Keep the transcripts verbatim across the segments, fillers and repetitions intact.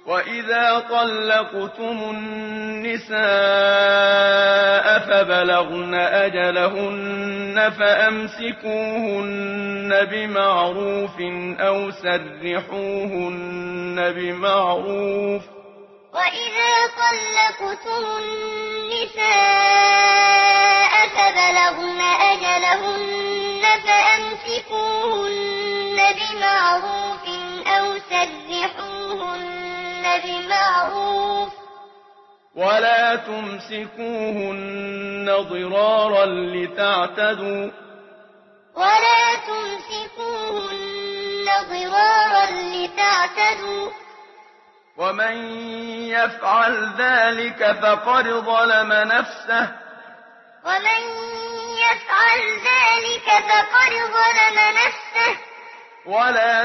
وإذا طلقتم النساء فبلغن أجلهن فأمسكوهن بمعروف أو سرحوهن بمعروف. وإذا طلقتم النساء فبلغن أجلهن فأمسكوهن بمعروف أو سرحوهن بمعروف ولا تمسكوهن ضرارا لتعتدوا ولا تمسكوهن ضرارا لتعتدوا ومن يفعل ذلك فقد ظلم نفسه ومن يفعل ذلك فقد ظلم نفسه ولا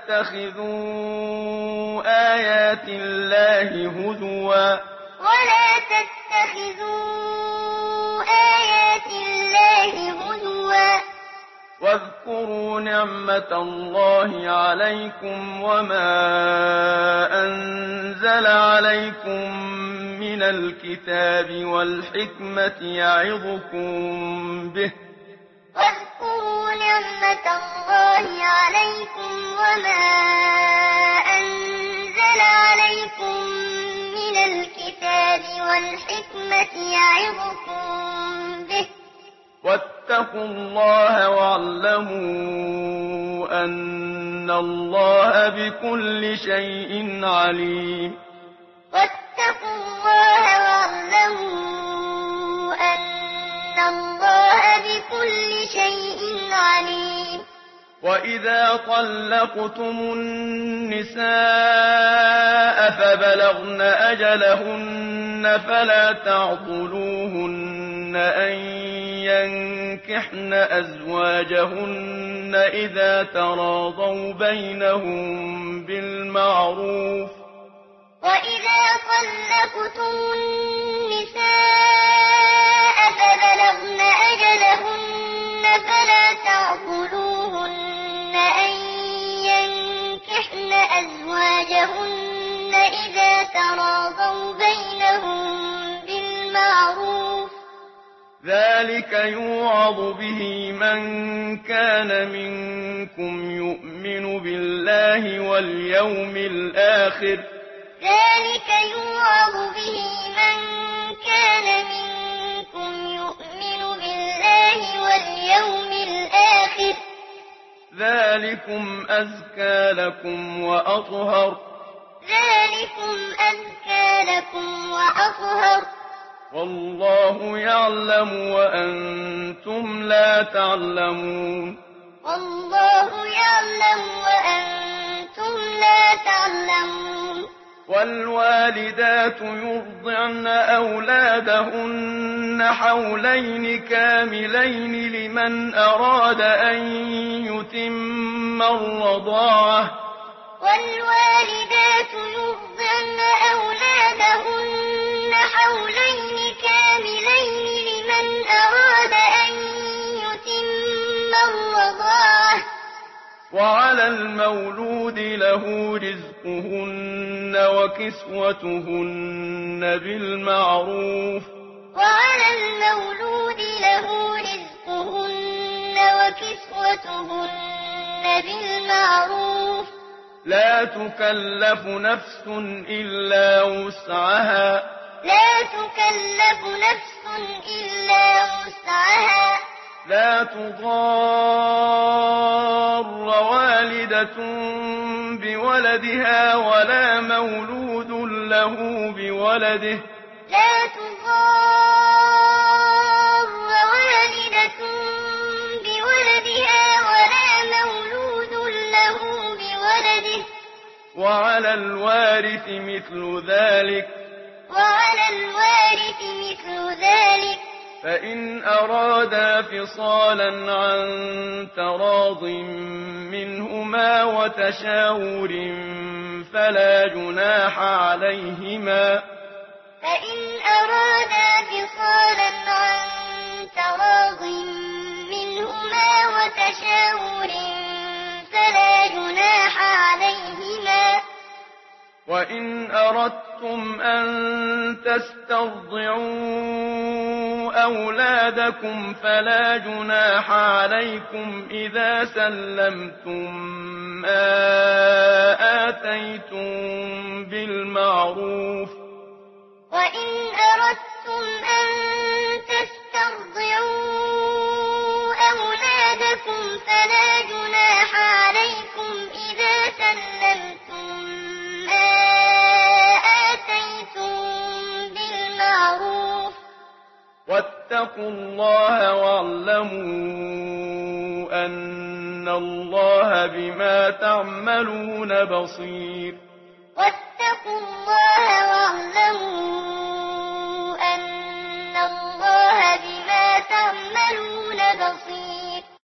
تتخذوا آيات الله هزوا ولا تتخذوا آيات الله هزوا واذكروا نعمة الله عليكم وما أنزل عليكم من الكتاب والحكمة يعظكم به واذكروا نعمة الله عليكم وما أنزل عليكم من الكتاب والحكمة يعظكم به واتقوا الله واعلموا أن الله بكل شيء عليم. واتقوا الله واعلموا أن الله بكل شيء عليم. وإذا طلقتم النساء فبلغن أجلهن فلا تعضلوهن أن ينكحن أزواجهن إذا تراضوا بينهم بالمعروف. وإذا طلقتم النساء فبلغن أجلهن فلا تعضلوهن أن ينكحن أزواجهن إذا تراضوا بينهم بالمعروف. ذلك يوعظ به من كان منكم يؤمن بالله واليوم الآخر. ذلك يوعظ به من كان منكم يؤمن بالله واليوم الآخر. ذلكم أزكى لكم وأطهر. ذلكم أزكى لكم وأطهر. والله يعلم وأنتم لا تعلمون. والله يعلم وأنتم لا تعلمون. والوالدات يرضعن أولادهن حولين كاملين لمن أراد أن يتم الرضاعة. والوالدات يرضعن أولادهن حولين كاملين لمن أراد أن يتم الرضاعة. وعلى المولود له رزقهن وكسوتهن بالمعروف. وعلى المولود له رزقهن وكسوتهن بالمعروف. لا تكلف نفس إلا وسعها. لا تكلف نفس إلا وسعها. لا تضار والدة بولدها ولا مولود له بولده. لا تضار والدة بولدها ولا مولود له بولده. وعلى الوارث مثل ذلك. وعلى الوارث مثل ذلك. فإن أرادا فصالا عن تراض منهما وتشاور فلا جناح عليهما. فإن أرادا فصالا عن تراض منهما وتشاور فلا جناح عليهما. وإن أردتم أن تسترضعوا أولادكم فلا جناح عليكم إذا سلمتم ما آتيتم بالمعروف وإن أردتم أن تسترضعوا أولادكم فلا جناح عليكم إذا سلمتم ما آتيتم بالمعروف واتقوا الله واعلموا أن الله بما تعملون بصير واتقوا الله واعلموا أن الله بما تعملون بصير